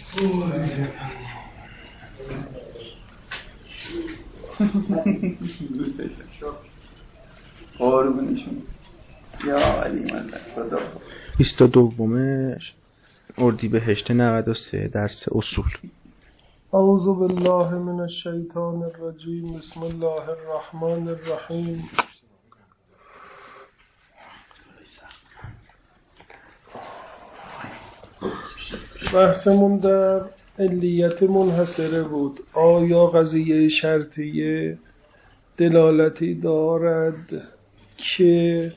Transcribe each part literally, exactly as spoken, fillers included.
قربونشون یا علی ملک خدا. بیست و دوم اردیبهشت نود و سه درس اصول. اعوذ بالله من الشیطان الرجیم. بسم الله الرحمن الرحیم. بحثمون در علیت منحصره بود. آیا قضیه شرطیه دلالتی دارد که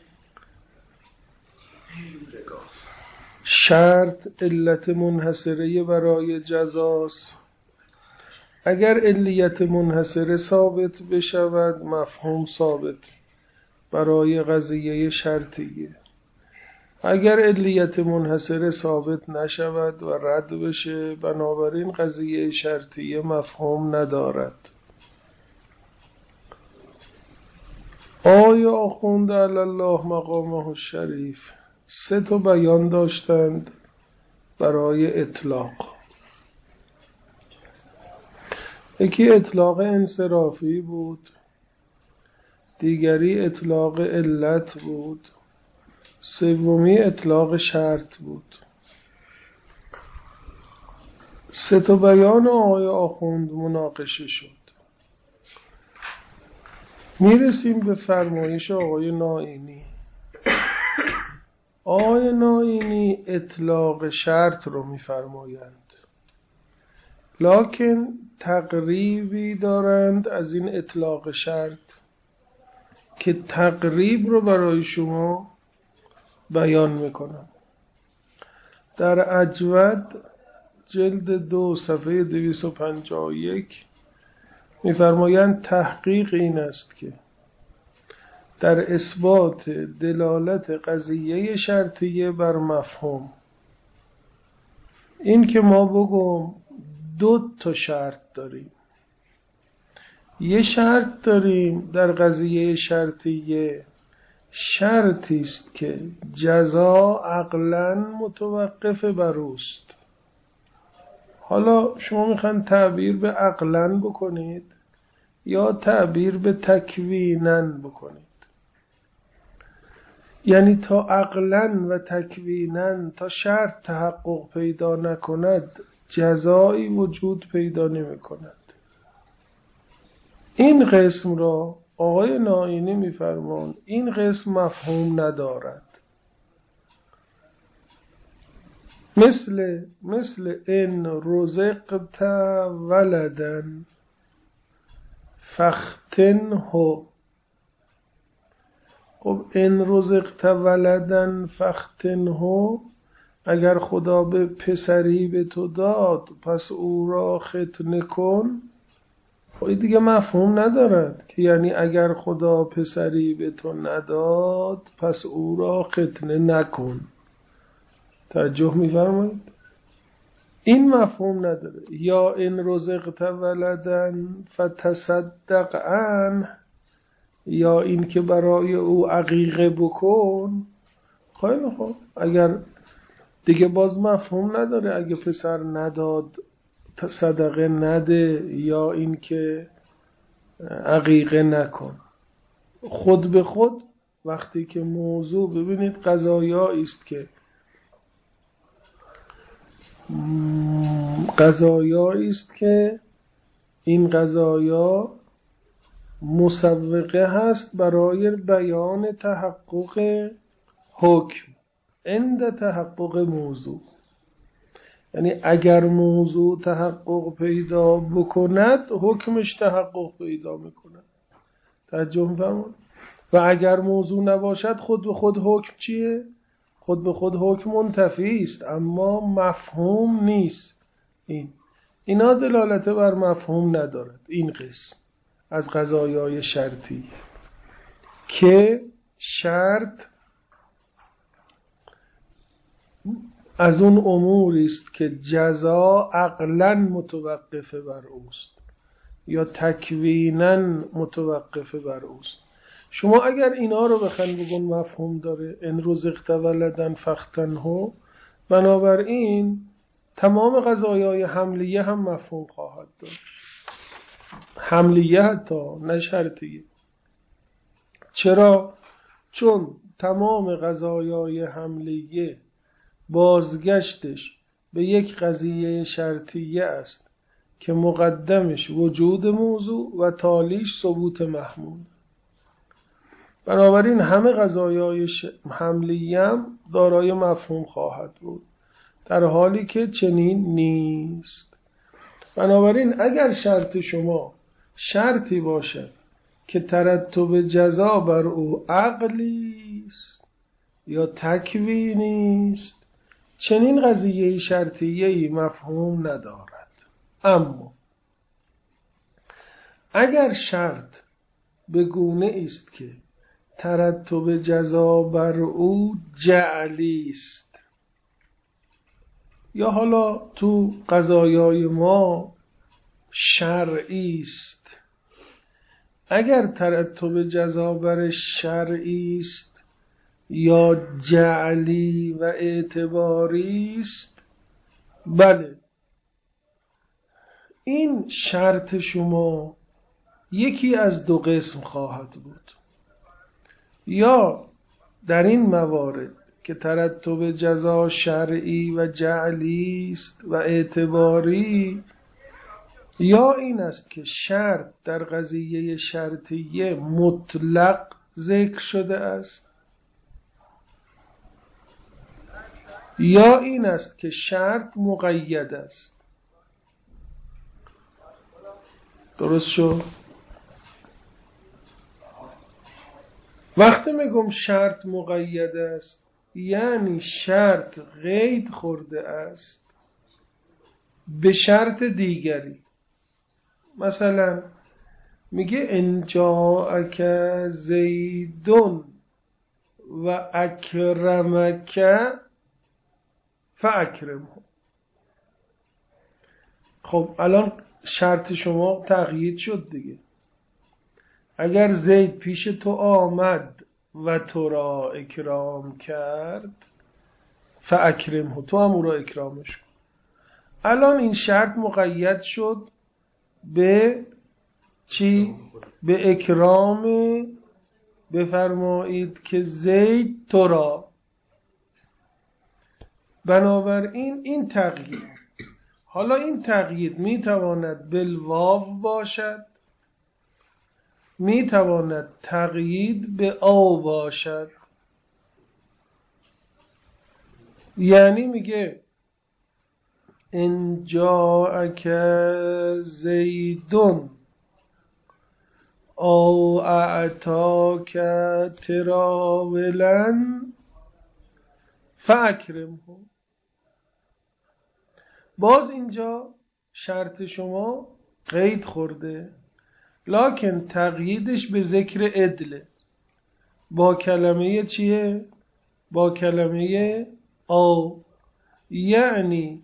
شرط علت منحصره برای جزاست؟ اگر علیت منحصره ثابت بشود مفهوم ثابت برای قضیه شرطیه. اگر علیت منحصره ثابت نشود و رد بشه بنابراین قضیه شرطیه مفهوم ندارد. آیا آخوند علی الله مقامه الشریف سه تا بیان داشتند برای اطلاق. یکی اطلاق انصرافی بود، دیگری اطلاق علت بود، سومی اطلاق شرط بود. سه تا بیان آقای آخوند مناقشه شد. میرسیم به فرمایش آقای نائینی. آقای نائینی اطلاق شرط رو میفرمایند، لکن تقریبی دارند از این اطلاق شرط که تقریب رو برای شما بیان میکنم. در اجود جلد دو صفحه دویست و پنجاه و یک میفرمایند تحقیق این است که در اثبات دلالت قضیه شرطیه بر مفهوم، این که ما بگم دو تا شرط داریم. یه شرط داریم در قضیه شرطیه، شرطی است که جزا عقلاً متوقف بر اوست. حالا شما میخواین تعبیر به عقلاً بکنید یا تعبیر به تکویناً بکنید. یعنی تا عقلاً و تکویناً تا شرط تحقق پیدا نکند جزایی وجود پیدا نمی کند. این قسم را آقای نائینی میفرمان این قسم مفهوم ندارد. مثل مثل ان رزقت ولدن فاختنه. خب ان رزقت ولدن فاختنه، اگر خدا به پسری به تو داد پس او را ختنه کن. خب دیگه مفهوم ندارد که یعنی اگر خدا پسری به تو نداد پس او را ختنه نکن. توجه می‌فرمایید؟ این مفهوم نداره. یا ان رزقت ولدن فتصدق عنه، یا این که برای او عقیقه بکن. خیلی خوب، اگر دیگه باز مفهوم نداره. اگه پسر نداد صدقه نده، یا این که عقیقه نکن. خود به خود وقتی که موضوع ببینید قضایایی است که قضایایی است که این قضایا مسوقه هست برای بیان تحقق حکم عند تحقق موضوع. یعنی اگر موضوع تحقق پیدا بکند حکمش تحقق پیدا میکند. توجه می‌فرمایید؟ و اگر موضوع نباشد خود به خود حکم چیه؟ خود به خود حکم منتفی است اما مفهوم نیست. این اینا دلالت بر مفهوم ندارد. این قسم از قضایای شرطی که شرط از اون اموری است که جزا عقلاً متوقف بر اوست یا تکویناً متوقف بر اوست. شما اگر اینا رو بخواید بگن مفهوم داره، ان رزقت ولدن فاختنه، بنابراین تمام قضایای حملیه هم مفهوم خواهد داشت. حملیه حتی نه شرطیه. چرا؟ چون تمام قضایای حملیه بازگشتش به یک قضیه شرطیه است که مقدمش وجود موضوع و تالیش ثبوت محمول. بنابراین همه قضایای حملیه هم دارای مفهوم خواهد بود، در حالی که چنین نیست. بنابراین اگر شرط شما شرطی باشد که ترتب جزا بر او عقلی است یا تکوینی است، چنین قضیه شرطیه‌ای مفهوم ندارد. اما اگر شرط به گونه است که ترتب جزا بر او جعلی است، یا حالا تو قضایای ما شرعی است، اگر ترتب جزا بر شرعی است یا جعلی و اعتباری است، بله، این شرط شما یکی از دو قسم خواهد بود. یا در این موارد که ترتب جزا شرعی و جعلی است و اعتباری، یا این است که شرط در قضیه شرطیه مطلق ذکر شده است، یا این است که شرط مقید است. درست شد؟ وقتی میگم شرط مقید است یعنی شرط قید خورده است به شرط دیگری. مثلا میگه ان جاءک زیدون و اکرمک فاکرمه. خب الان شرط شما تقیید شد دیگه. اگر زید پیش تو آمد و تو را اکرام کرد فاکرمه، تو هم او را اکرامش کن. الان این شرط مقید شد به چی؟ به اکرام، بفرمایید که زید تو را. بنابراین این تقیید، حالا این تقیید میتواند بالواو باشد، میتواند تقیید به او باشد. یعنی میگه ان جاءک زیدون او اعطاک تراولا فاکرمه. باز اینجا شرط شما قید خورده، لکن تقییدش به ذکر عدله. با کلمه چیه؟ با کلمه او. یعنی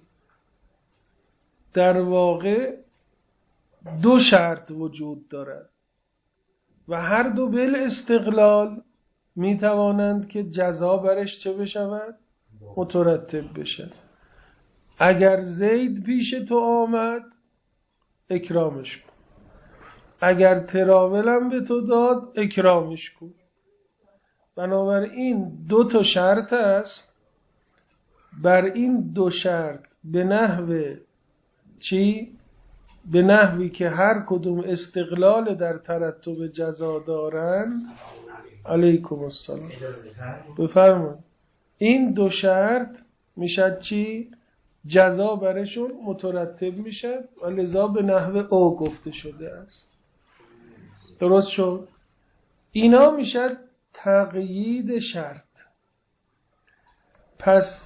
در واقع دو شرط وجود دارد و هر دو بل استقلال می توانند که جزا برش چه بشود؟ مترتب بشد. اگر زید پیش تو آمد اکرامش کن، اگر تراولم به تو داد اکرامش کن. بنابراین دو تا شرط است. بر این دو شرط به نحو چی؟ به نحوی که هر کدوم استقلال در ترتب جزا دارند. علیکم السلام. بفرمایید. این دو شرط میشد چی؟ جزا برشون مترتب میشد و لذا به نحو او گفته شده است. درست شد؟ اینا میشد تقیید شرط. پس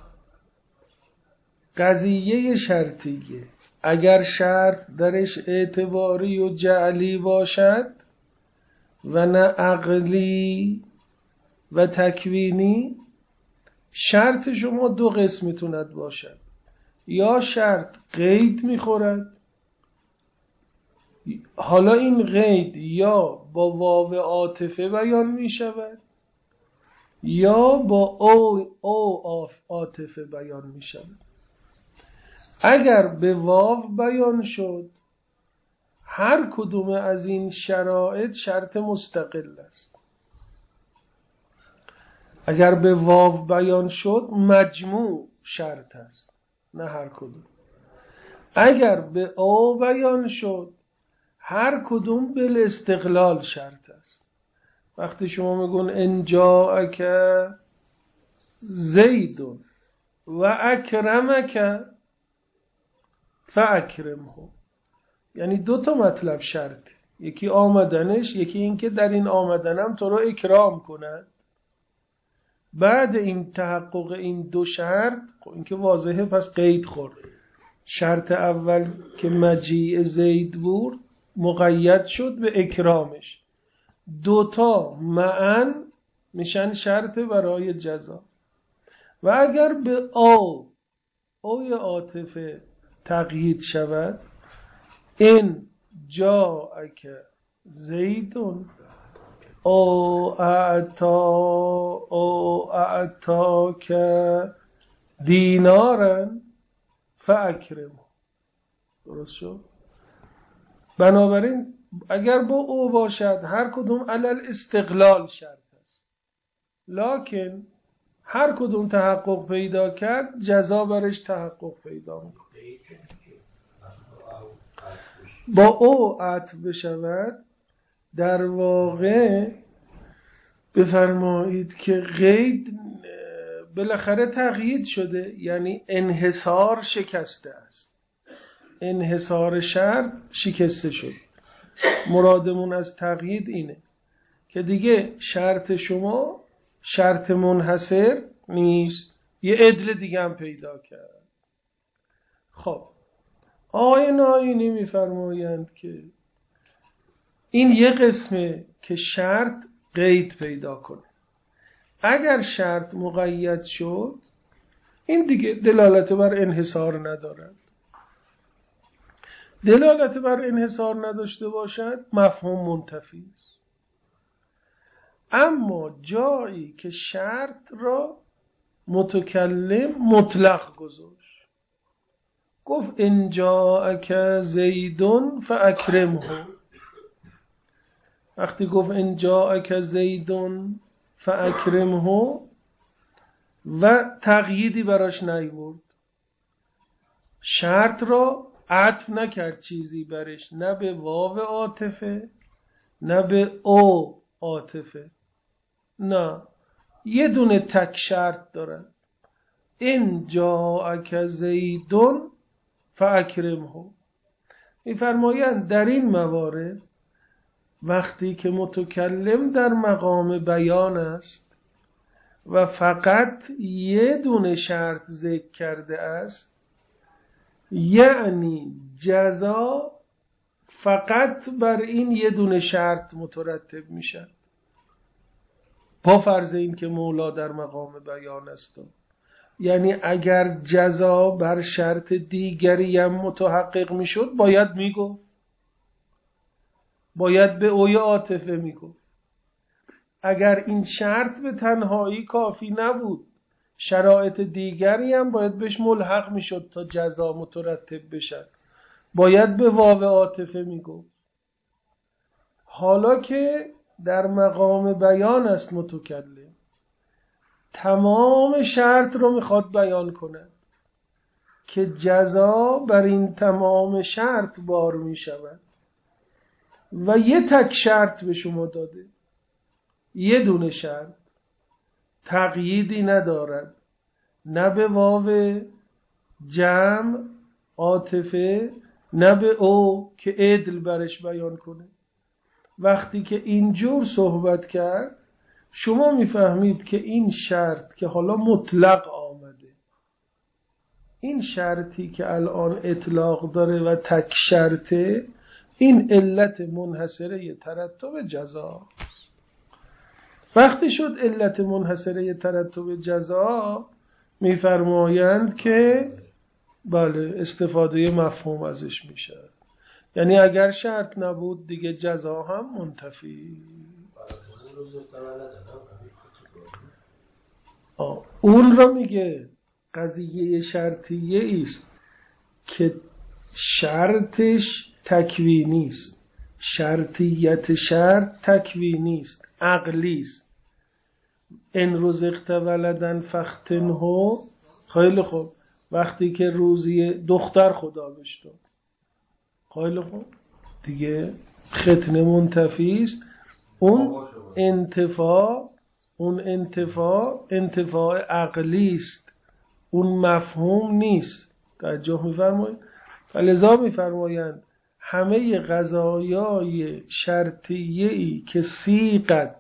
قضیه شرطیه اگر شرط درش اعتباری و جعلی باشد و نه عقلی و تکوینی، شرط شما دو قسم میتوند باشد. یا شرط قید میخورد، حالا این قید یا با واو عاطفه بیان میشود یا با او او عاطفه بیان میشود. اگر به واو بیان شد هر کدوم از این شرایط شرط مستقل است. اگر به واو بیان شد مجموع شرط است، نه هر کدوم. اگر به او بیان شد هر کدوم بالاستقلال شرط است. وقتی شما میگون ان جاءک زید و اکرمک فاکرمه، یعنی دو تا مطلب شرط، یکی آمدنش، یکی این که در این آمدنم تو رو اکرام کند. بعد این تحقق این دو شرط، این که واضحه پس قید خورد. شرط اول که مجیء زید بود مقید شد به اکرامش، دوتا معا میشن شرط برای جزا. و اگر به او اوی عاطفه تقیید شود، این جاءک زیدون او اعطا او اعطاک دینارن فاکرمه. درست شد؟ بنابراین اگر با او باشد هر کدوم علل استقلال شرط است، لکن هر کدوم تحقق پیدا کرد جزا برش تحقق پیدا میکنه. با او عطف بشود در واقع بفرمایید که قید بالاخره تقیید شده، یعنی انحصار شکسته است، انحصار شرط شکسته شد. مرادمون از تقیید اینه که دیگه شرط شما شرط منحصر نیست، یه عدل دیگه هم پیدا کرد. خب آقای ناینی میفرمایند که این یه قسمه که شرط قید پیدا کنه. اگر شرط مقید شد این دیگه دلالت بر انحصار ندارد. دلالت بر انحصار نداشته باشد مفهوم منتفی است. اما جایی که شرط را متکلم مطلق گذاشت، گفت ان جاءک زیدون فاکرمه. وقتی گفت ان جاءک زیدون فاکرمه و تقییدی براش نیورد، شرط را عطف نکرد چیزی برش، نه به واو عاطفه نه به او عاطفه، نه، یه دونه تک شرط داره، ان جاءک زیدون فاکرمه. می‌فرمایند در این موارد وقتی که متکلم در مقام بیان است و فقط یه دونه شرط ذکر کرده است، یعنی جزا فقط بر این یه دونه شرط مترتب میشه، با فرض این که مولا در مقام بیان است. یعنی اگر جزا بر شرط دیگری هم متحقق میشد باید میگفت، باید به اوی عاطفه میگفت. اگر این شرط به تنهایی کافی نبود، شرایط دیگری هم باید بهش ملحق میشد تا جزا مترتب بشد، باید به واو عاطفه میگفت. حالا که در مقام بیان است متکلم، تمام شرط رو میخواد بیان کنه که جزا بر این تمام شرط بار میشود و یه تک شرط به شما داده، یه دونه شرط، تقییدی ندارد، نه به واو جمع عاطفه نه به او که عدل برش بیان کنه. وقتی که اینجور صحبت کرد شما میفهمید که این شرط که حالا مطلق آمده، این شرطی که الان اطلاق داره و تک شرطه، این علت منحصره ترتب جزا. وقتی شد علت منحصره ترتب جزا، میفرمایند که بله استفاده مفهوم ازش میشه، یعنی اگر شرط نبود دیگه جزا هم منتفی. آه. اون را میگه قضیه شرطیه است که شرطش تکوینی است، شرطیت شرط تکوینی است، عقلی است. ان رزقت ولدن فختنه، خیلی خوب، وقتی که روزی دختر خدا بهش داد، خیلی خوب دیگه ختنه منتفی است. اون انتفاع اون انتفاع انتفاع عقلی است، اون مفهوم نیست. توجه می‌فرمایید؟ فلذا می‌فرمایند همه قضایای شرطیه‌ای که صیغت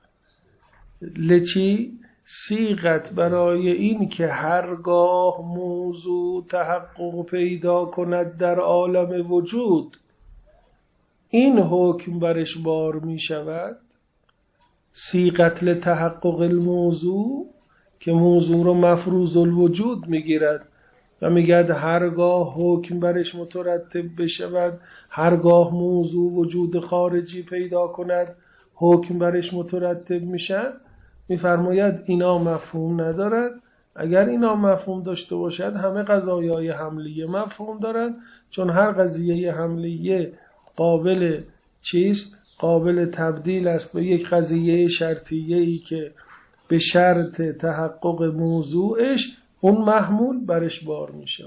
لچی صیغت برای این که هرگاه موضوع تحقق پیدا کند در عالم وجود این حکم برش بار می شود، صیغت لتحقق الموضوع که موضوع رو مفروض الوجود می گیرد و میگد هرگاه حکم برش مترتب بشود، هرگاه موضوع وجود خارجی پیدا کند حکم برش مترتب میشد. میفرماید اینا مفهوم ندارد. اگر اینا مفهوم داشته باشد همه قضایای حملیه مفهوم دارد، چون هر قضیه حملیه قابل چیست؟ قابل تبدیل است به یک قضیه شرطیه‌ای که به شرط تحقق موضوعش اون محمول برش بار می شود.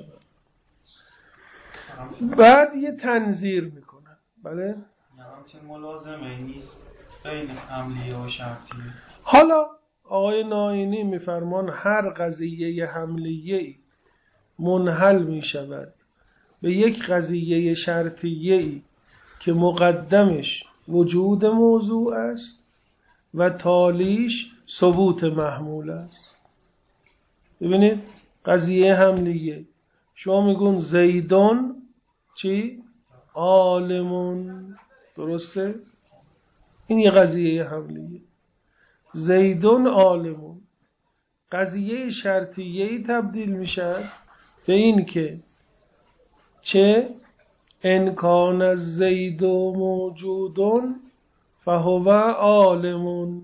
بعد یه تنظیر میکنن. بله؟ همچنین ملازمه نیست بین حملیه و شرطیه. حالا آقای نائینی میفرمان هر قضیه حملیه‌ای منحل می شود به یک قضیه شرطیه‌ای که مقدمش وجود موضوع است و تالیش ثبوت محمول است. ببینید قضیه حملیه، شما میگون زیدون چی؟ عالمون، درسته؟ این یه قضیه حملیه، زیدون عالمون. قضیه شرطیه‌ای تبدیل میشد به این که چه انکان از زید و موجودون فهو عالمون،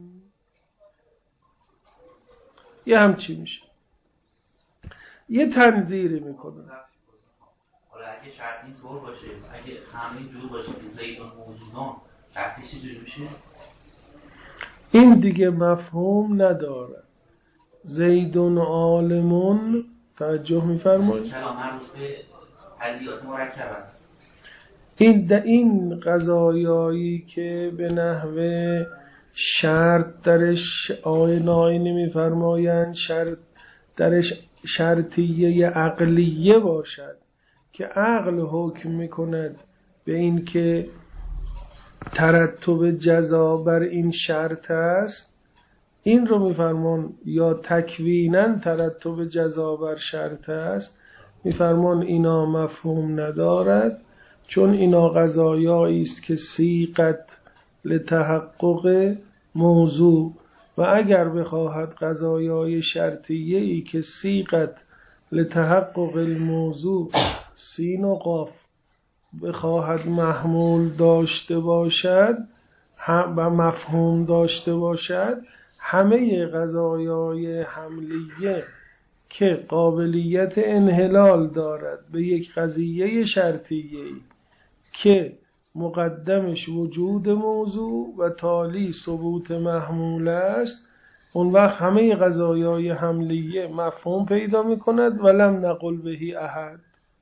یه همچی میشه، یه تنظیری میکنه. حالا اگه شرط این طور باشه، اگه همین جور باشه که زید و موجودان شرطی چی جور میشه؟ این دیگه مفهوم نداره. زیدون عالمون، توجه میفرمایید؟ کلام مربوط به حدیات مرکب است. این در این قضایایی که به نحوه شرط درش آقای نائینی میفرمایند شرط درش شرطیه عقلیه باشد که عقل حکم میکند به این که ترتب جزا بر این شرط است، این رو میفرمان یا تکویناً ترتب جزا بر شرط است، میفرمان اینا مفهوم ندارد، چون اینا قضایایی است که صیغت لتحقق موضوع و اگر بخواهد قضایای شرطیه‌ای که صیغت لتحقق الموضوع سین و قاف بخواهد محمول داشته باشد و مفهوم داشته باشد، همه قضایای حملیه که قابلیت انحلال دارد به یک قضیه شرطیه‌ای که مقدمش وجود موضوع و تالی ثبوت محمول است، اون وقت همه قضایای حملیه مفهوم پیدا می کند ولم نقل بهی احد.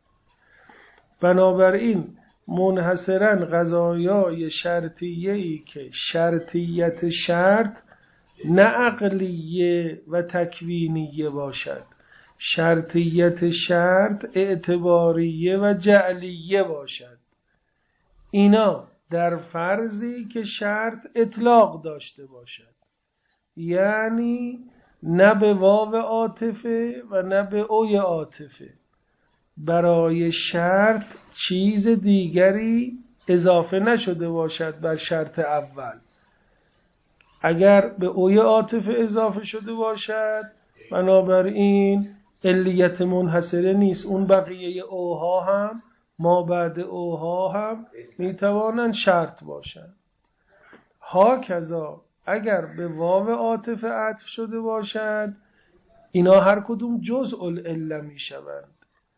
بنابراین منحصراً قضایای شرطیه‌ای که شرطیت شرط نه عقلیه و تکوینیه باشد، شرطیت شرط اعتباریه و جعلیه باشد، اینا در فرضی که شرط اطلاق داشته باشد، یعنی نه به واو عاطفه و نه به اوی عاطفه، برای شرط چیز دیگری اضافه نشده باشد بر شرط اول. اگر به اوی عاطفه اضافه شده باشد بنابراین علیت منحصره نیست، اون بقیه اوها هم ما بعد اوها هم میتوانند شرط باشند. ها کذا اگر به واو عاطفه عطف شده باشد اینا هر کدوم جزء العله میشوند.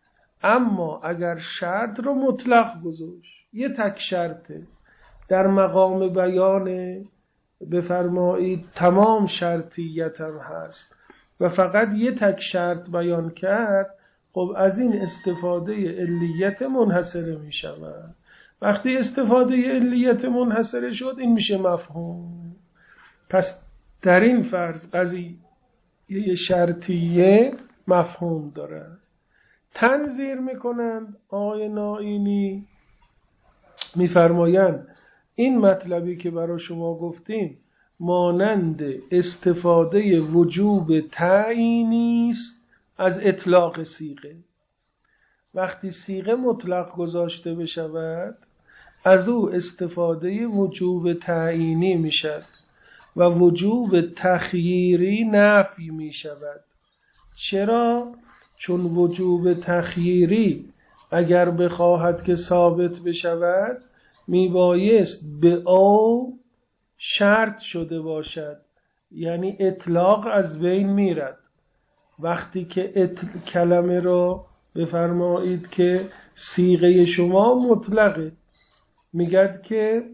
اما اگر شرط رو مطلق گذاشت، یه تک شرطه در مقام بیان بفرمایید تمام شرطیت هم هست و فقط یه تک شرط بیان کرد، خب از این استفاده علیت منحصره می شود. وقتی استفاده علیت منحصره شد این میشه مفهوم. پس در این فرض قضیه یه شرطیه مفهوم داره. تنظیر میکنند آقای نائینی میفرمایند این مطلبی که برای شما گفتیم مانند استفاده وجوب تعیینی است از اطلاق صیغه. وقتی صیغه مطلق گذاشته بشود از او استفاده وجوب تعیینی میشد و وجوب تخییری نفی میشود. چرا؟ چون وجوب تخییری اگر بخواهد که ثابت بشود میبایست به او شرط شده باشد، یعنی اطلاق از بین میرد. وقتی که اتل... کلمه را بفرمایید که صیغه شما مطلقه، میگد که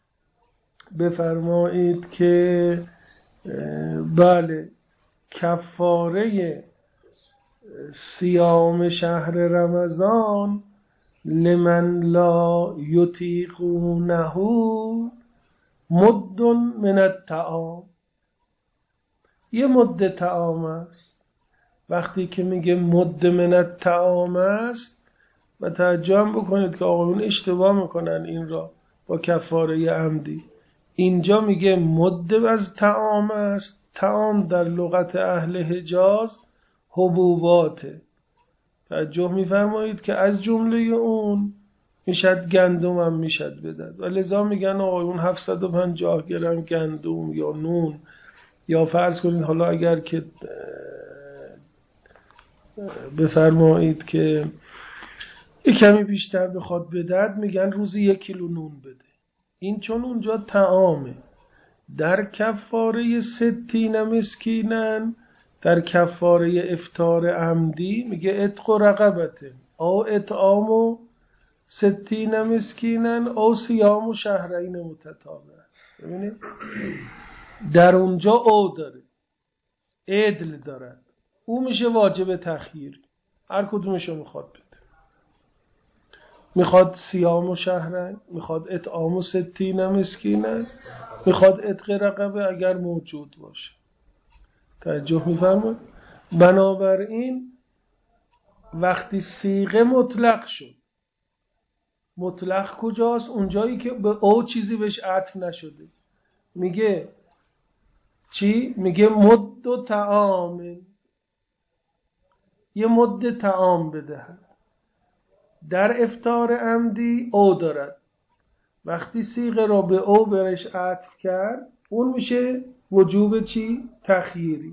بفرمایید که بله کفاره صیام شهر رمضان لمن لا یطیقونه مد من الطعام، یه مد طعام است. وقتی که میگه مد من الطعام است و توجه بکنید که آقایون اشتباه میکنن این را با کفاره عمدی. اینجا میگه مد از طعام است. طعام در لغت اهل حجاز حبوباته. توجه میفرمایید که از جمله اون میشد گندم هم میشد بدد و لذا میگن آقایون هفتصد و پنجاه گرم گندم یا نون، یا فرض کنید حالا اگر که بفرمایید که یک کمی بیشتر بخواد بدد میگن روزی یک کیلو نون بده. این چون اونجا طعامه. در کفاره ستین مسکینن، در کفاره افطار عمدی میگه اتق و رقبته او اطعام و ستین مسکینن او صیام و شهرین متتابع. ببینید در اونجا او داره، عدل دارد، او میشه واجب تخییر. هر کدومشو میخواد بده. میخواد صیام و شهرین، میخواد اطعام و ستین مسکینن، میخواد اتق رقبه اگر موجود باشه. توجه میفرمایید؟ بنابراین وقتی صیغه مطلق شد، مطلق کجاست؟ اونجایی که به او چیزی بهش عطف نشده. میگه چی؟ میگه مد و طعام، یه مد طعام بدهد. در افطار عمدی او دارد. وقتی صیغه را به او برش عطف کرد اون میشه وجوب چی؟ تخییری.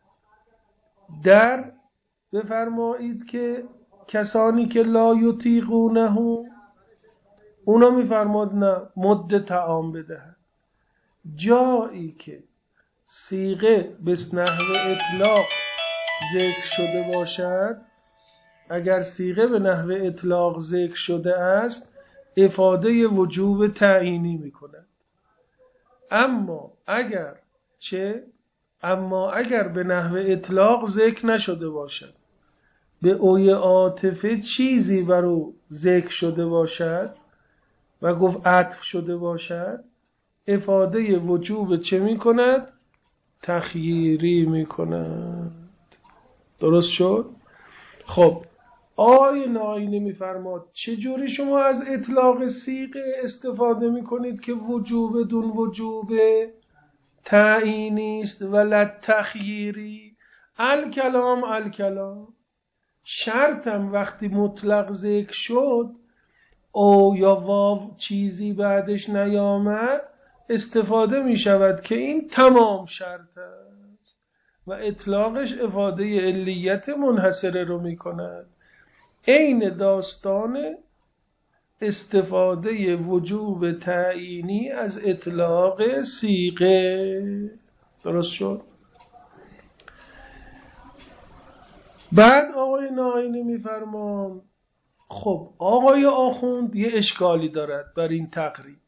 در بفرمایید که کسانی که لا یطیقونه اونا میفرماد نه مد طعام بدهد. جایی که صیغه به نحو اطلاق ذکر شده باشد، اگر صیغه به نحو اطلاق ذکر شده است افاده وجوب تعیینی میکند. اما اگر چه؟ اما اگر به نحو اطلاق ذکر نشده باشد، به اوی عاطفه چیزی بر او ذکر شده باشد و گفت عطف شده باشد، افاده وجوب چه میکند؟ تخییری میکند. درست شد؟ خب آقای نائینی میفرماد چجوری شما از اطلاق صیغه استفاده میکنید که وجوب دون وجوب تعیینی است ولا تخییری؟ الکلام الکلام شرطم وقتی مطلق ذکر شد او یا واو چیزی بعدش نیامد استفاده می شود که این تمام شرط است و اطلاقش افاده علیت منحصره رو می کند. عین داستان استفاده وجوب تعیینی از اطلاق صیغه. درست شد؟ بعد آقای نائینی میفرمان خب آقای آخوند یه اشکالی دارد بر این تقریب.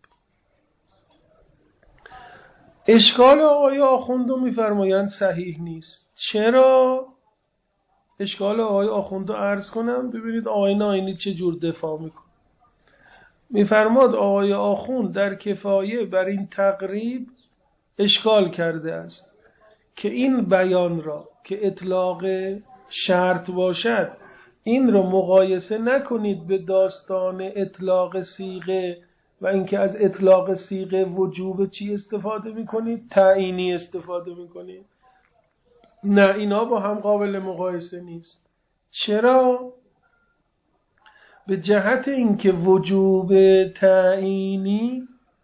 اشکال آقای آخوند رو میفرمایند صحیح نیست. چرا؟ اشکال آقای آخوند رو عرض کنم ببینید آقای ناینی چه جور دفاع میکنه. میفرماد آقای آخوند در کفایه بر این تقریب اشکال کرده است که این بیان را که اطلاق شرط باشد این رو مقایسه نکنید به داستان اطلاق صیغه و اینکه از اطلاق صیغه وجوب چی استفاده میکنید؟ تعیینی استفاده میکنید. نه، اینا با هم قابل مقایسه نیست. چرا؟ به جهت اینکه وجوب تعیینی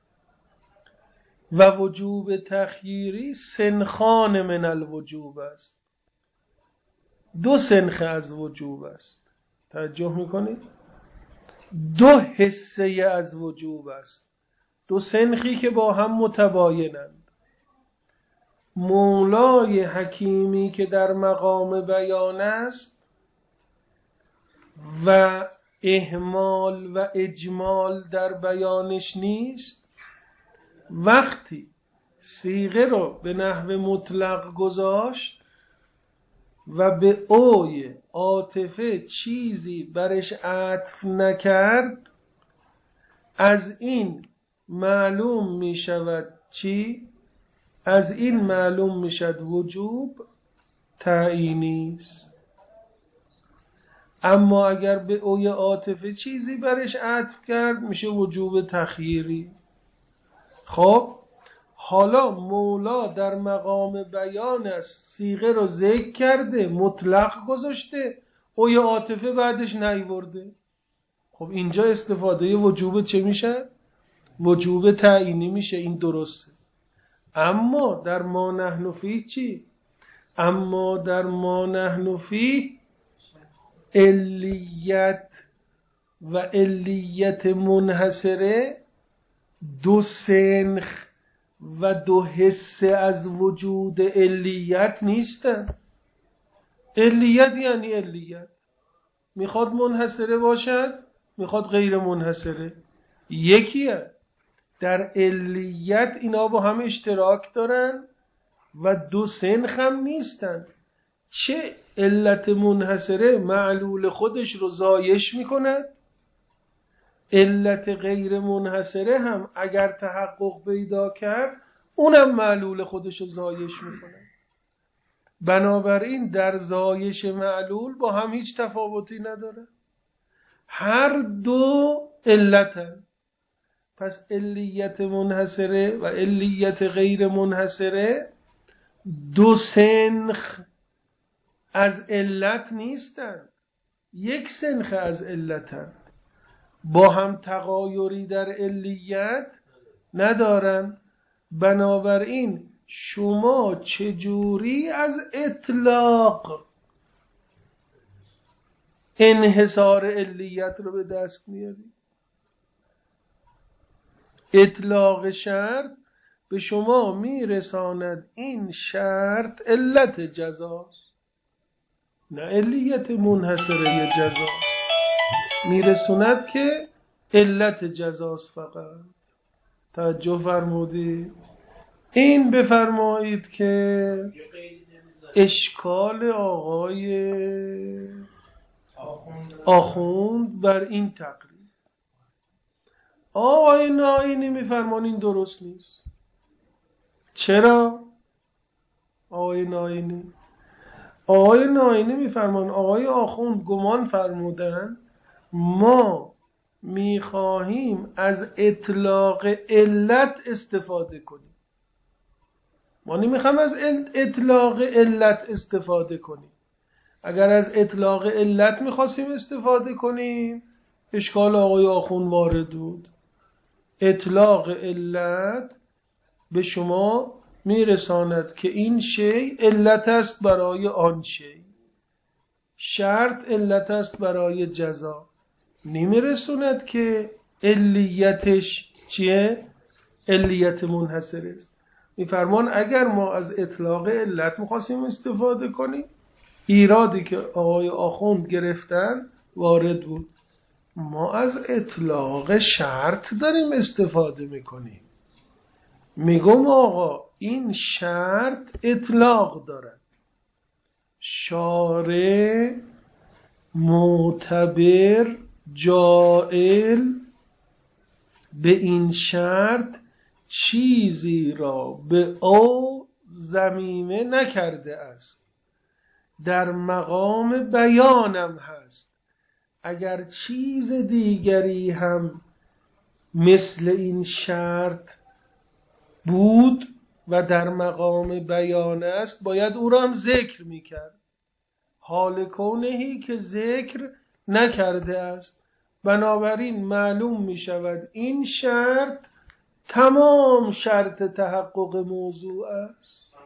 و وجوب تخییری سنخان من الوجوب است. دو سنخ از وجوب است. توجه میکنید؟ دو حصه از وجوب است. دو سنخی که با هم متباینند. مولای حکیمی که در مقام بیان است و اهمال و اجمال در بیانش نیست، وقتی صیغه رو به نحو مطلق گذاشت و به اوی عاطفه چیزی برش عطف نکرد، از این معلوم می شود چی؟ از این معلوم می شود وجوب تعیینی است. اما اگر به اوی عاطفه چیزی برش عطف کرد میشه وجوب تخییری. خب حالا مولا در مقام بیان است، صیغه رو ذکر کرده، مطلق گذاشته، اوی عاطفه بعدش نیورده. خب اینجا استفاده وجوب چه میشه؟ وجوب تعیینی میشه. این درسته. اما در ما نحن فیه چی؟ اما در ما نحن فیه علیت و علیت منحصره دو سنخ و دو حصه از وجود علیت نیستن. علیت یعنی علیت، میخواد منحصره باشد، میخواد غیر منحصره، یکیه. در علیت اینا با هم اشتراک دارن و دو سنخ هم نیستن. چه علت منحصره معلول خودش رو زایش میکند، علت غیر منحصره هم اگر تحقق پیدا کرد اونم معلول خودش رو زایش میکنه. بنابراین در زایش معلول با هم هیچ تفاوتی نداره، هر دو علتن. پس علیت منحصره و علیت غیر منحصره دو سنخ از علت نیستن، یک سنخ از علتن، با هم تغایری در علیت ندارن. بنابراین شما چجوری از اطلاق انحصار علیت رو به دست میاری؟ اطلاق شرط به شما میرساند این شرط علت جزاست، نه علیت منحصره جزا. میرسوند که علت جزاست فقط. توجه فرمودید؟ این بفرمایید که اشکال آقای آخوند بر این تقریب. آقای ناینی میفرمان این درست نیست. چرا؟ آقای ناینی آقای ناینی میفرمان آقای آخوند گمان فرمودن ما میخواهیم از اطلاق علت استفاده کنیم. ما نمیخوایم از اطلاق علت استفاده کنیم. اگر از اطلاق علت میخواستیم استفاده کنیم اشکال آقای آخوند وارد بود. اطلاق علت به شما میرساند که این شی علت است برای آن شی، شرط علت است برای جزا. نمیرسوند که علیتش چیه؟ علیت منحصر است. میفرمان اگر ما از اطلاق علت میخواستیم استفاده کنیم ایرادی که آقای آخوند گرفتن وارد بود. ما از اطلاق شرط داریم استفاده میکنیم. میگم آقا این شرط اطلاق دارد، شارع معتبر جائل به این شرط چیزی را به او ضمیمه نکرده است، در مقام بیانم هست. اگر چیز دیگری هم مثل این شرط بود و در مقام بیان است باید او را هم ذکر میکرد. حال کونهی که ذکر نکرده است، بنابراین معلوم میشود این شرط تمام شرط تحقق موضوع است.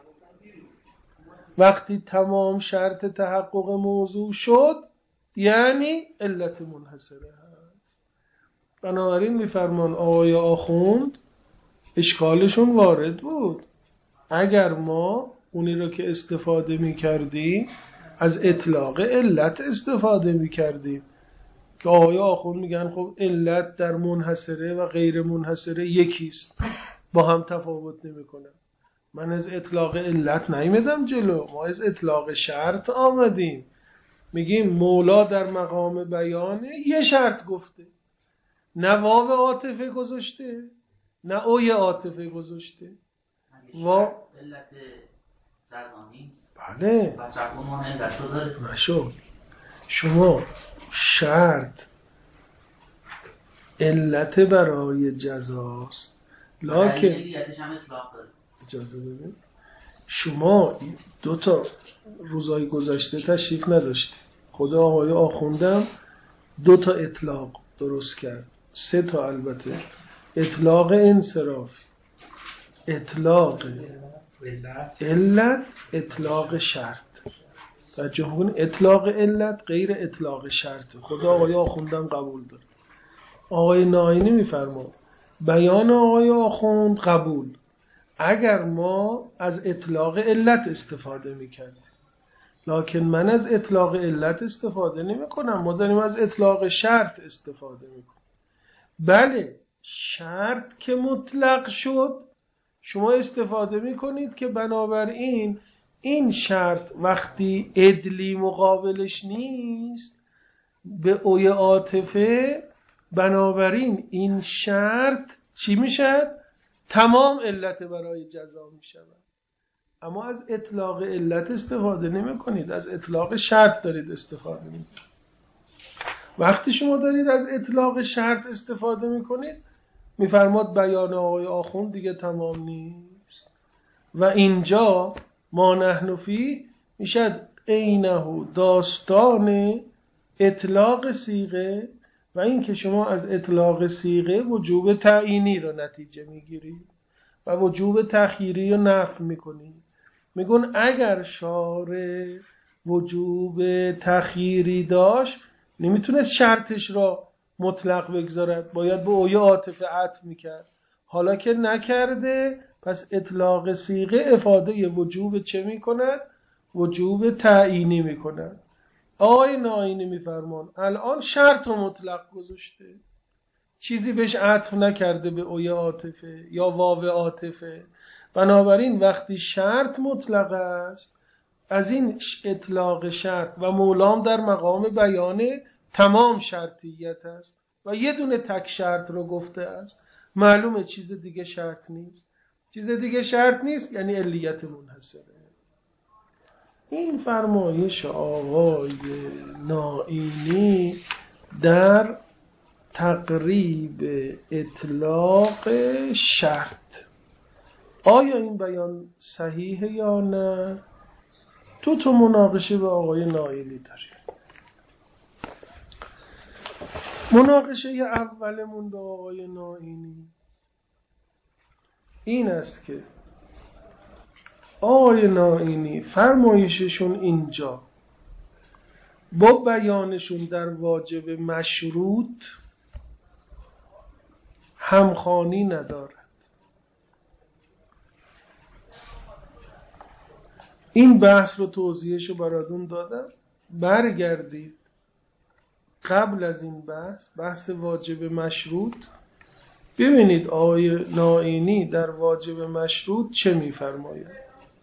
وقتی تمام شرط تحقق موضوع شد یعنی علت منحصره هست. بنابراین میفرمان آقای آخوند اشکالشون وارد بود. اگر ما اونی رو که استفاده میکردیم از اطلاق علت استفاده میکردیم که آقای آخوند میگن خب علت در منحصره و غیر منحصره یکیست، با هم تفاوت نمیکنه. من از اطلاق علت نیومدم جلو، ما از اطلاق شرط آمدیم. میگیم مولا در مقام بیانه یه شرط گفته، نه واو عاطفه گذاشته نه اوی عاطفه گذاشته. وا علت جزانی بله پس رفعون علت رو داره نشو. شما شرط علت برای جزاست، لکن علتش هم اطلاق داره. اجازه بدید، شما دو تا روزای گذشته تشریف نداشتی، خدا آقای آخوندم دو تا اطلاق درست کرد، سه تا البته، اطلاق انصراف، اطلاق علت، اطلاق شرط. توجه کن، اطلاق علت غیر اطلاق شرط. خدا آقای آخوندم قبول داره. آقای ناینی میفرما بیان آقای آخوند قبول اگر ما از اطلاق علت استفاده میکردیم، لکن من از اطلاق علت استفاده نمی کنم، ما داریم از اطلاق شرط استفاده میکنیم. بله شرط که مطلق شد شما استفاده میکنید که بنابراین این شرط وقتی عدلی مقابلش نیست به اوی عاطفه، بنابراین این شرط چی میشه؟ تمام علت برای جزا میشود. اما از اطلاق علت استفاده نمی کنید، از اطلاق شرط دارید استفاده می کنید. وقتی شما دارید از اطلاق شرط استفاده می کنید میفرماد بیان آقای آخوند دیگه تمام نیست و اینجا ما نحن فی میشد عینه داستان اطلاق صیغه و این که شما از اطلاق صیغه وجوب تعیینی رو نتیجه میگیرید و وجوب تخییری رو نفی میکنید. میگن اگر شارع وجوب تخییری داشت نمیتونست شرطش را مطلق بگذارد، باید به اوی عاطفه عطف میکرد. حالا که نکرده پس اطلاق صیغه افاده وجوب چه میکند؟ وجوب تعیینی میکند. آقای ناینی میفرمان الان شرط رو مطلق گذاشته، چیزی بهش عطف نکرده به اوی عاطفه یا واو عاطفه. بنابراین وقتی شرط مطلق است از این اطلاق شرط و مولام در مقام بیان تمام شرطیت است و یه دونه تک شرط رو گفته است، معلومه چیز دیگه شرط نیست. چیز دیگه شرط نیست یعنی علیت منحصره. این فرمایش آقای ناینی در تقریب اطلاق شرط. آیا این بیان صحیحه یا نه؟ تو تو مناقشه به آقای ناینی داریم. مناقشه اولمون به آقای ناینی این است که آقای ناینی فرمایششون اینجا با بیانشون در واجب مشروط همخوانی ندارد. این بحث رو توضیحشو براتون دادم، برگردید قبل از این بحث بحث واجب مشروط، ببینید آقای نائینی در واجب مشروط چه می‌فرماید.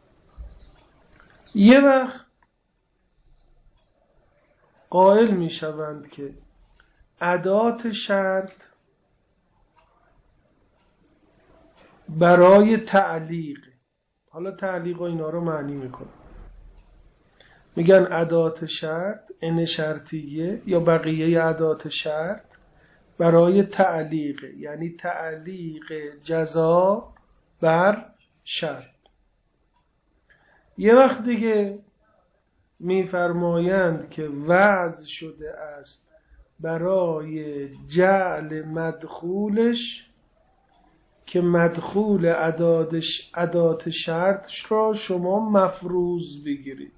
یه وقت قائل می‌شوند که ادات شرط برای تعلیق، حالا تعلیق و اینا رو معنی میکنه، میگن ادات شرط ان شرطیه یا بقیه ادات شرط برای تعلیق، یعنی تعلیق جزا بر شرط. یه وقت دیگه میفرمایند که وضع شده است برای جعل مدخولش که مدخول اداتش ادات شرطش را شما مفروض بگیرید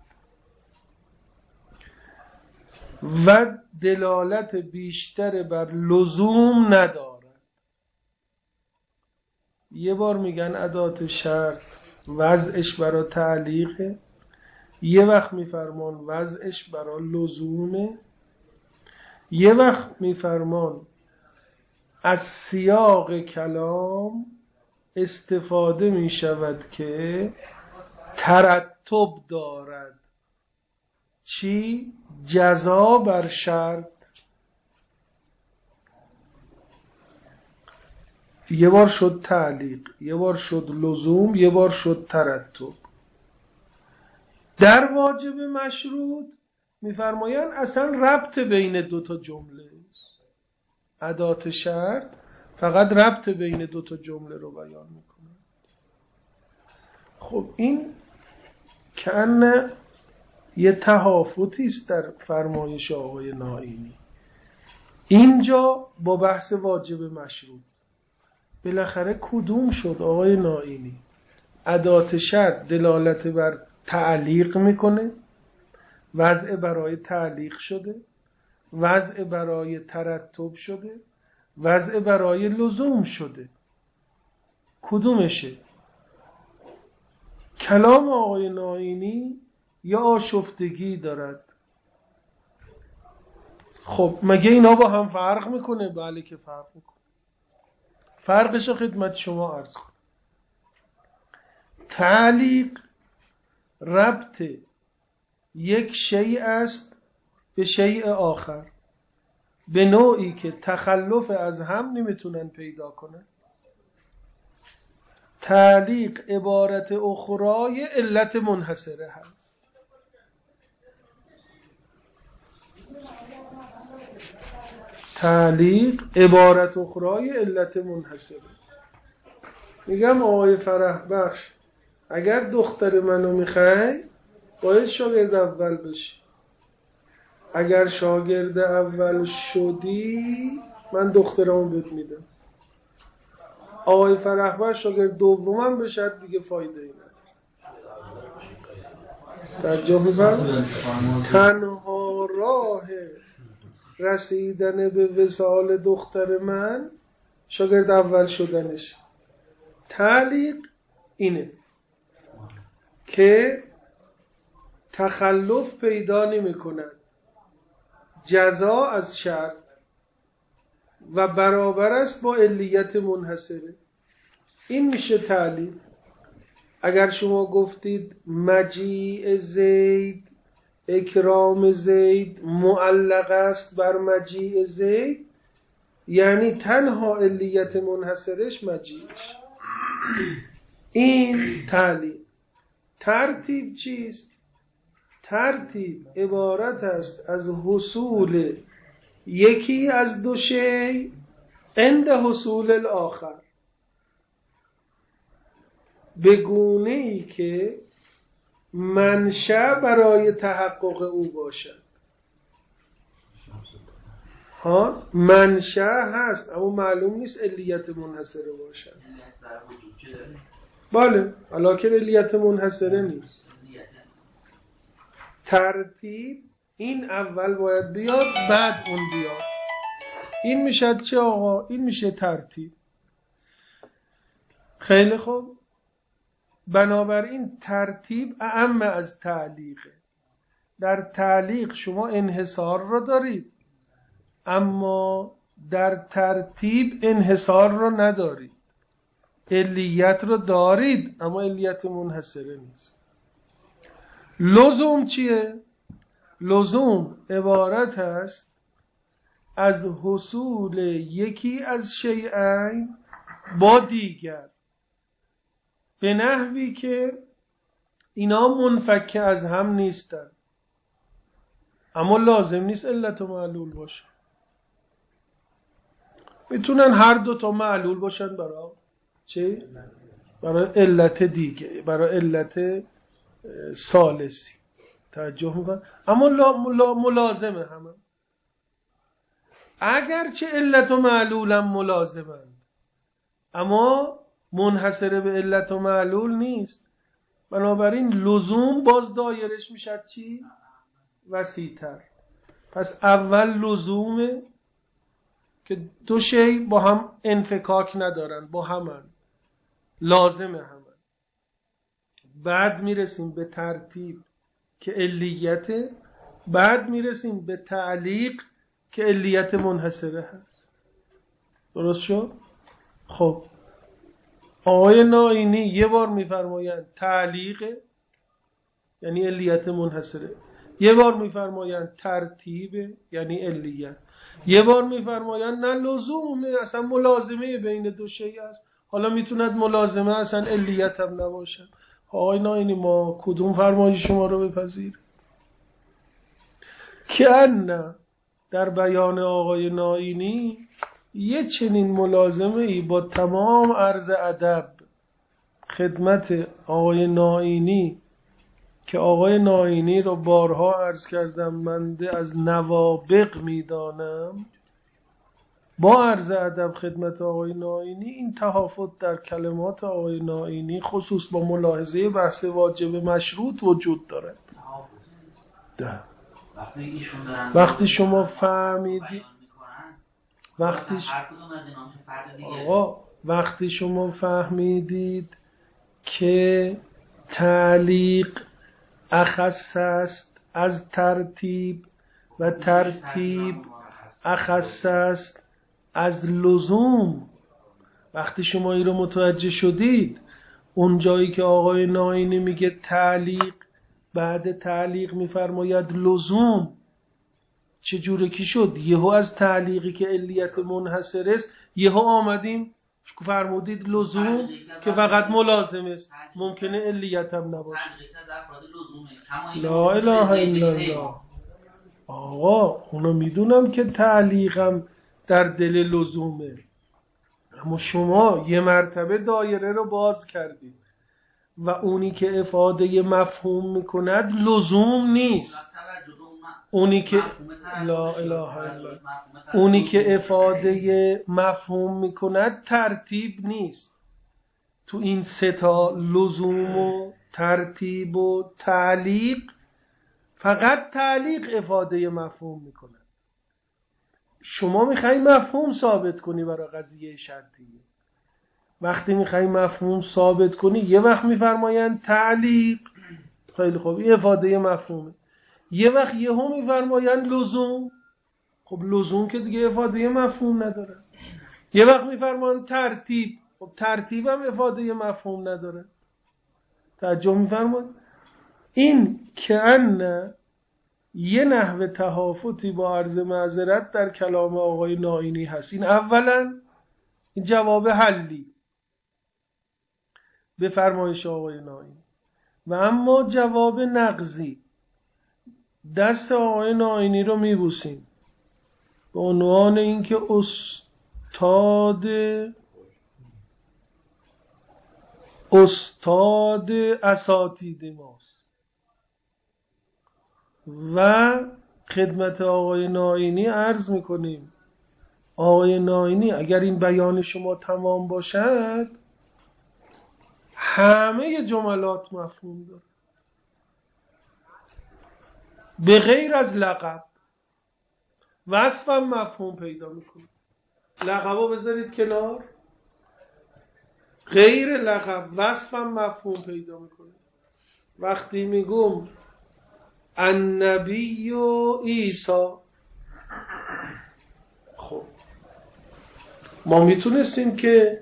و دلالت بیشتر بر لزوم ندارد. یه بار میگن ادات شرط وضعش برای تعلیقه، یه وقت میفرمان وضعش برای لزومه، یه وقت میفرمان از سیاق کلام استفاده می شود که ترتب دارد. چی؟ جزا بر شرط. یه بار شد تعلیق، یه بار شد لزوم، یه بار شد ترتب. در واجب مشروط میفرمایند اصلا ربط بین دوتا جمله است. ادات شرط فقط ربط بین دوتا جمله رو بیان میکنه. خب این کأن یه تهافتی است در فرمایش آقای نائینی اینجا با بحث واجب مشروط. بالاخره کدوم شد آقای نائینی؟ ادات شرط دلالت بر تعلیق میکنه، وضع برای تعلیق شده، وضع برای ترتب شده، وضع برای لزوم شده. کدومشه؟ کلام آقای نائینی یا آشفتگی دارد؟ خب مگه اینا با هم فرق میکنه؟ بله که فرق میکنه. فرقش رو خدمت شما عرض کنم. تعلیق ربط یک شیء است به شیء آخر به نوعی که تخلف از هم نمیتونن پیدا کنن. تعلیق عبارت اخرای علت منحصره هست. تعلیق عبارت اخرای علت منحصره. میگم آقای فرح بخش اگر دختر منو میخوای باید شاگرد اول بشی. اگر شاگرد اول شدی من دخترمو بهت میدم. آقای فرح بخش شاگرد دومم بشد دیگه فایده ای نداره. توجه می‌فرمایید؟ تنها راه رسیدن به وصال دختر من شاگرد اول شدنش. تعلیق اینه که تخلف پیدا نمی کند، جزا از شرط و برابر است با علیت منحصره. این میشه تعلیق. اگر شما گفتید مجیء زید، اکرام زید معلق است بر مجیء زید، یعنی تنها علیت منحصرش مجیئش. این تعلیق. ترتیب چیست؟ ترتیب عبارت است از حصول یکی از دو شی عند حصول الاخر به گونه ای که منشأ برای تحقق او باشد. ها منشأ هست اما معلوم نیست علیت منحصره باشد. بله علاکه علیت منحصره نیست. ترتیب این اول باید بیاد بعد اون بیاد. این میشه چه آقا؟ این میشه ترتیب. خیلی خوب. بنابراین ترتیب اعم از تعلیقه. در تعلیق شما انحصار را دارید. اما در ترتیب انحصار رو ندارید. علیت رو دارید اما علیت منحصره نیست. لزوم چیه؟ لزوم عبارت است از حصول یکی از شیئین با دیگر به نحوی که اینا منفک از هم نیستن، اما لازم نیست علت و معلول باشه. میتونن هر دو تا معلول باشن برای چه؟ برای علت دیگه، برای علت ثالثی. توجه میکن؟ اما ملازمه همه. اگرچه علت و معلولم ملازمن اما منحصر به علت و معلول نیست، بنابراین لزوم باز دایرش میشه چی؟ وسیع‌تر. پس اول لزومه که دو شی با هم انفکاک ندارن، با همن، لازمه همن. بعد میرسیم به ترتیب که علیته، بعد میرسیم به تعلیق که علیت منحصره هست. درست شد؟ خب آقای نائینی یه بار میفرمایند تعلیق یعنی علیت منحصره، یه بار میفرمایند ترتیب یعنی علیت، یه بار میفرمایند نه لزومه، اصلا ملازمه بین دو شیء است. حالا میتوند ملازمه اصلا علیت هم نباشه. آقای نائینی ما کدوم فرمایش شما رو بپذیر؟ که ان در بیان آقای نائینی یه چنین ملازمه ای با تمام عرض ادب خدمت آقای نائینی که آقای نائینی رو بارها عرض کردم منده از نوابغ میدانم، با عرض ادب خدمت آقای نائینی این تهافت در کلمات آقای نائینی خصوص با ملاحظه بحث واجب مشروط وجود داره. ده. وقتی شما فهمیدید وقتی آقا وقتی شما فهمیدید که تعلیق اخص است از ترتیب و ترتیب اخص است از لزوم، وقتی شما این رو متوجه شدید، اون جایی که آقای نائینی میگه تعلیق بعد تعلیق میفرماید لزوم، چجوره کی شد؟ یهو از تعلیقی که علیت منحصر است یهو آمدیم فرمودید لزوم که فقط ملازم است، ممکنه علیت هم نباشه. لا اله الا الله. آقا اونو میدونم که تعلیقم در دل لزومه، اما شما یه مرتبه دایره رو باز کردید و اونی که افاده مفهوم میکند لزوم نیست، اونی که لا اله الا اونی که افاده مفهوم میکند ترتیب نیست. تو این سه تا لزوم و ترتیب و تعلیق فقط تعلیق افاده مفهوم میکند. شما میخوای مفهوم ثابت کنی برای قضیه شرطیه، وقتی میخوای مفهوم ثابت کنی یه وقت میفرمایند تعلیق، خیلی خوب این افاده مفهومه، یه وقت یهو میفرمایند لزوم، خب لزوم که دیگه افاده مفهوم نداره. یه وقت میفرمایند ترتیب، خب ترتیب هم افاده مفهوم نداره. توجه میفرمایند؟ این که ان یه نحو تهافتی با عرض معذرت در کلام آقای نائینی هست. این اولا این جواب حلی به فرمایش آقای نائینی، و اما جواب نقضی دست آقای نائینی رو میبوسیم به عنوان اینکه استاد استاد اساتید ماست و خدمت آقای نائینی عرض میکنیم آقای نائینی اگر این بیان شما تمام باشد همه جملات مفهوم داره به غیر از لقب. وصفم مفهوم پیدا میکنه. لقبو بذارید کنار، غیر لقب وصفم مفهوم پیدا میکنه. وقتی میگم النبی و عیسی، خب ما میتونستیم که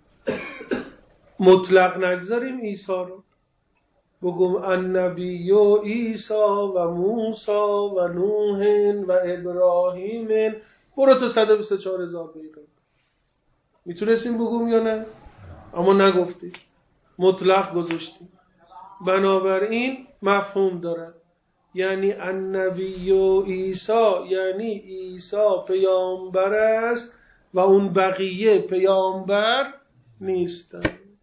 مطلق نگذاریم عیسی رو، بگم النبی و عیسی و موسی و نوح و ابراهیم، برو تا صد و بیست و چهار هزار دقیقه. میتونستیم بگم یا نه؟ اما نگفتیم، مطلق گذاشتیم. بنابراین مفهوم داره، یعنی النبی و عیسی یعنی عیسی پیامبر است و اون بقیه پیامبر نیستن.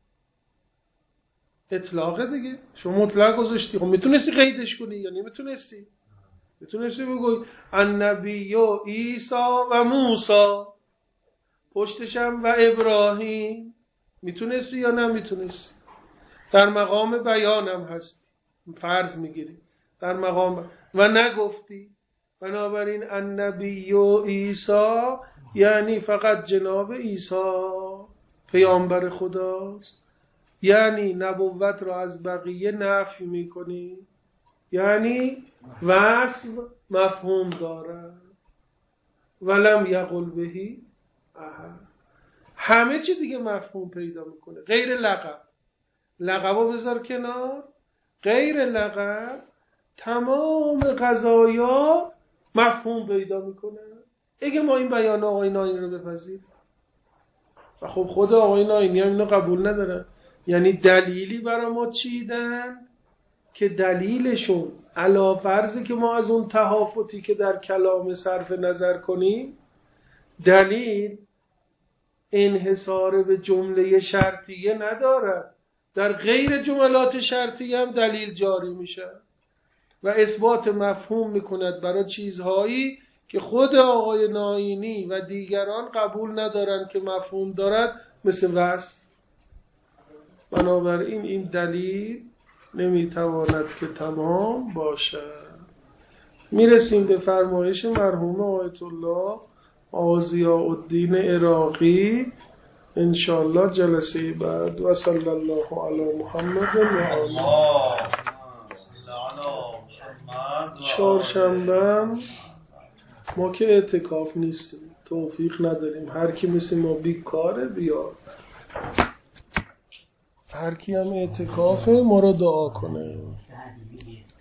اطلاقه دیگه. شما مطلق گذاشتی، خب میتونستی قیدش کنی یا نمیتونستی؟ میتونستی بگوی النبی و عیسی و موسی، پشتشم و ابراهیم. میتونستی یا نمیتونستی؟ در مقام بیانم هستی، فرض میگیری در مقام و نگفتی. بنابراین النبی و عیسی یعنی فقط جناب عیسی پیامبر خداست، یعنی نبوت را از بقیه نفی میکنی، یعنی وصف مفهوم داره. ولم یقل بهی احد، همه چی دیگه مفهوم پیدا میکنه غیر لقب. لقب رو بذار کنار، غیر لقب تمام قضایا مفهوم پیدا میکنه. اگه ما این بیان آقای ناینی رو بپذیریم، و خب خود آقای ناینی هم اینو قبول ندارن، یعنی دلیلی برای ما چیدن که دلیلشون علا فرضی که ما از اون تهافتی که در کلام صرف نظر کنیم، دلیل انحصار به جمله شرطیه نداره، در غیر جملات شرطیه هم دلیل جاری میشه و اثبات مفهوم میکند برای چیزهایی که خود آقای ناینی و دیگران قبول ندارن که مفهوم دارد، مثل وصف. بنابراین این دلیل نمیتواند که تمام باشد. میرسیم به فرمایش مرحوم آیت الله ضیاء الدین عراقی انشاءالله جلسه بعد. و صلی الله علی محمد و آله. چهارشنبه ما که اعتکاف نیستیم، توفیق نداریم، هر کی مثل ما بیکاره بیاد، هر کی هم اعتکافه ما رو دعا کنه.